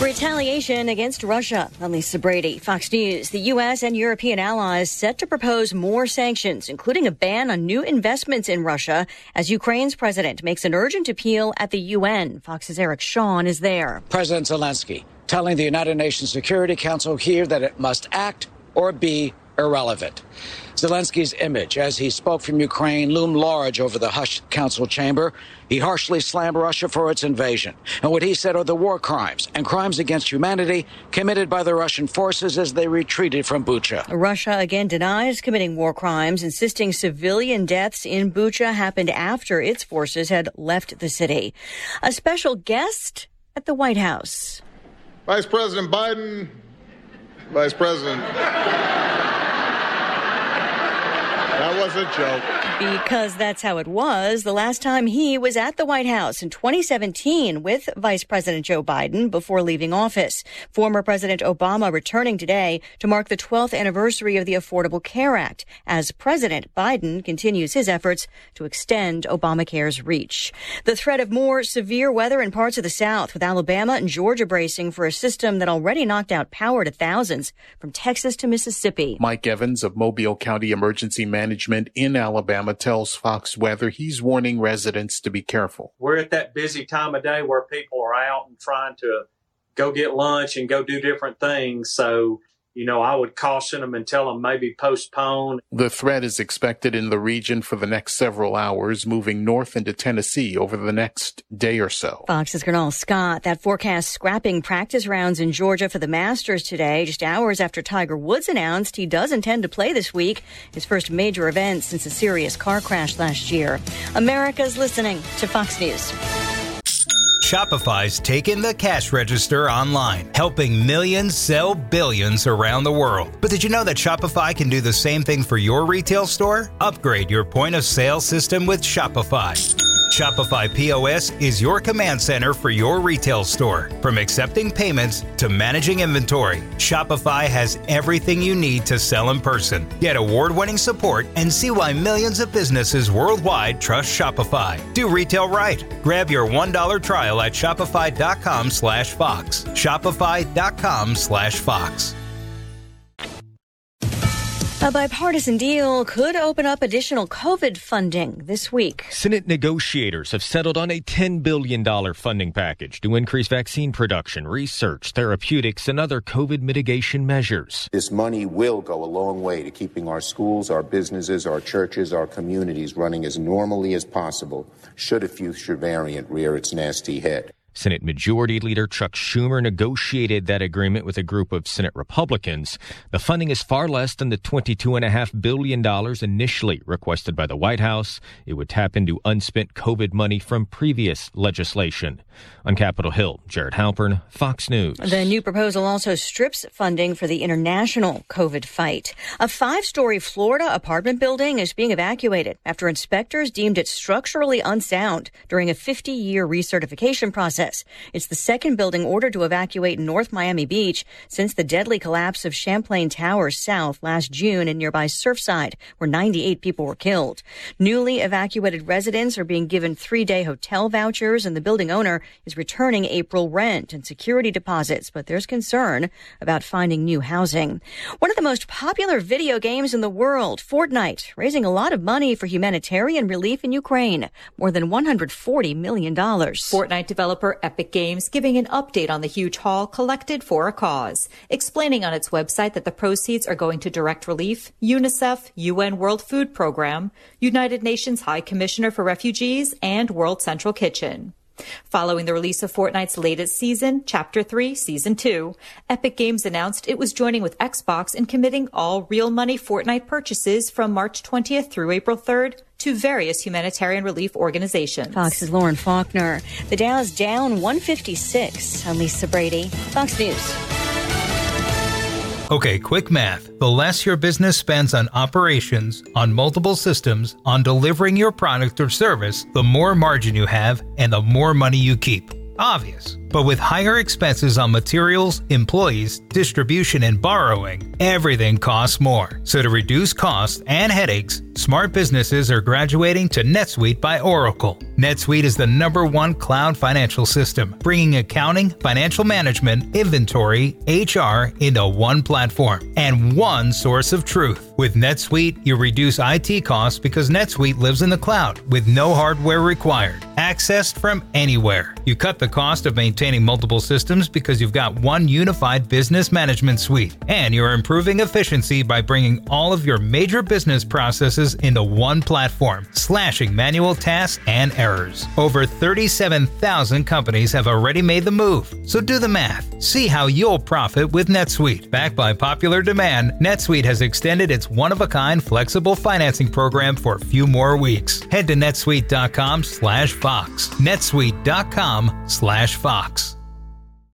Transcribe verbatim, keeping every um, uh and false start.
Retaliation against Russia. I'm Lisa Brady, Fox News. The U S and European allies set to propose more sanctions, including a ban on new investments in Russia, as Ukraine's president makes an urgent appeal at the U N. Fox's Eric Shawn is there. President Zelensky telling the United Nations Security Council here that it must act or be irrelevant. Zelensky's image as he spoke from Ukraine loomed large over the hushed council chamber. He harshly slammed Russia for its invasion and what he said are the war crimes and crimes against humanity committed by the Russian forces as they retreated from Bucha. Russia again denies committing war crimes, insisting civilian deaths in Bucha happened after its forces had left the city. A special guest at the White House. Vice President Biden, Vice President... That was a joke. Because that's how it was the last time he was at the White House in twenty seventeen with Vice President Joe Biden before leaving office. Former President Obama returning today to mark the twelfth anniversary of the Affordable Care Act as President Biden continues his efforts to extend Obamacare's reach. The threat of more severe weather in parts of the South, with Alabama and Georgia bracing for a system that already knocked out power to thousands from Texas to Mississippi. Mike Evans of Mobile County Emergency Management in Alabama tells Fox Weather he's warning residents to be careful. We're at that busy time of day where people are out and trying to go get lunch and go do different things. So, you know, I would caution them and tell them maybe postpone. The threat is expected in the region for the next several hours, moving north into Tennessee over the next day or so. Fox's Gernal Scott. That forecast scrapping practice rounds in Georgia for the Masters today, just hours after Tiger Woods announced he does intend to play this week, his first major event since a serious car crash last year. America's listening to Fox News. Shopify's taken the cash register online, helping millions sell billions around the world. But did you know that Shopify can do the same thing for your retail store? Upgrade your point of sale system with Shopify. Shopify P O S is your command center for your retail store. From accepting payments to managing inventory, Shopify has everything you need to sell in person. Get award-winning support and see why millions of businesses worldwide trust Shopify. Do retail right. Grab your one dollar trial at shopify.com slash Fox. Shopify.com slash Fox. A bipartisan deal could open up additional COVID funding this week. Senate negotiators have settled on a ten billion dollars funding package to increase vaccine production, research, therapeutics, and other COVID mitigation measures. This money will go a long way to keeping our schools, our businesses, our churches, our communities running as normally as possible should a future variant rear its nasty head. Senate Majority Leader Chuck Schumer negotiated that agreement with a group of Senate Republicans. The funding is far less than the twenty-two point five billion dollars initially requested by the White House. It would tap into unspent COVID money from previous legislation. On Capitol Hill, Jared Halpern, Fox News. The new proposal also strips funding for the international COVID fight. A five-story Florida apartment building is being evacuated after inspectors deemed it structurally unsound during a fifty-year recertification process. It's the second building ordered to evacuate North Miami Beach since the deadly collapse of Champlain Towers South last June in nearby Surfside, where ninety-eight people were killed. Newly evacuated residents are being given three-day hotel vouchers, and the building owner is returning April rent and security deposits, but there's concern about finding new housing. One of the most popular video games in the world, Fortnite, raising a lot of money for humanitarian relief in Ukraine, more than one hundred forty million dollars. Fortnite developer Epic Games giving an update on the huge haul collected for a cause, explaining on its website that the proceeds are going to Direct Relief, UNICEF, U N World Food Program, United Nations High Commissioner for Refugees, and World Central Kitchen. Following the release of Fortnite's latest season, Chapter three, Season two, Epic Games announced it was joining with Xbox in committing all real money Fortnite purchases from March twentieth through April third to various humanitarian relief organizations. Fox's Lauren Faulkner. The Dow's down one fifty-six. I'm Lisa Brady, Fox News. Okay, quick math. The less your business spends on operations, on multiple systems, on delivering your product or service, the more margin you have and the more money you keep. Obvious. But with higher expenses on materials, employees, distribution, and borrowing, everything costs more. So to reduce costs and headaches, smart businesses are graduating to NetSuite by Oracle. NetSuite is the number one cloud financial system, bringing accounting, financial management, inventory, H R into one platform and one source of truth. With NetSuite, you reduce I T costs because NetSuite lives in the cloud with no hardware required, accessed from anywhere. You cut the cost of maintaining multiple systems because you've got one unified business management suite, and you're improving efficiency by bringing all of your major business processes into one platform, slashing manual tasks and errors. Over thirty-seven thousand companies have already made the move, so do the math. See how you'll profit with NetSuite. Backed by popular demand, NetSuite has extended its one-of-a-kind flexible financing program for a few more weeks. Head to netsuite dot com slash Fox. netsuite dot com slash Fox.